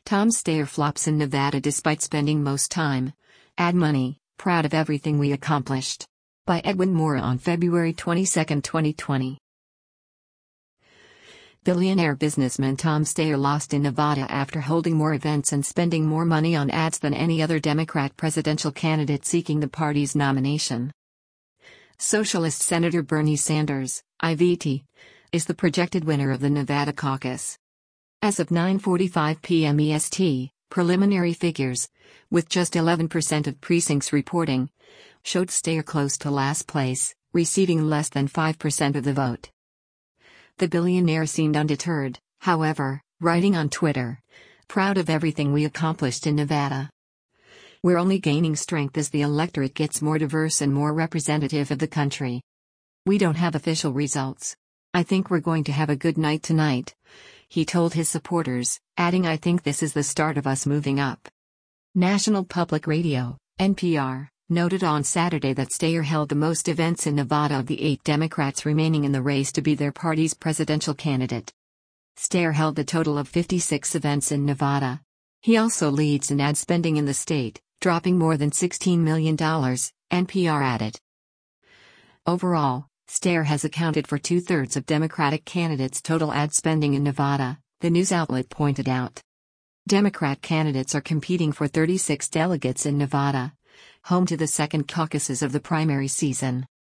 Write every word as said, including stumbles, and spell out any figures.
Tom Steyer flops in Nevada despite spending most time. Ad money, proud of everything we accomplished. By Edwin Moore on February twenty-second, twenty twenty. Billionaire businessman Tom Steyer lost in Nevada after holding more events and spending more money on ads than any other Democrat presidential candidate seeking the party's nomination. Socialist Senator Bernie Sanders, I V T, is the projected winner of the Nevada caucus. As of nine forty-five p m E S T, preliminary figures, with just eleven percent of precincts reporting, showed Steyer close to last place, receiving less than five percent of the vote. The billionaire seemed undeterred, however, writing on Twitter, "Proud of everything we accomplished in Nevada. We're only gaining strength as the electorate gets more diverse and more representative of the country. We don't have official results. I think we're going to have a good night tonight," he told his supporters, adding, "I think this is the start of us moving up." National Public Radio, N P R, noted on Saturday that Steyer held the most events in Nevada of the eight Democrats remaining in the race to be their party's presidential candidate. Steyer held a total of fifty-six events in Nevada. He also leads in ad spending in the state, dropping more than sixteen million dollars, N P R added. Overall, Steyer has accounted for two-thirds of Democratic candidates' total ad spending in Nevada, the news outlet pointed out. Democrat candidates are competing for thirty-six delegates in Nevada, home to the second caucuses of the primary season.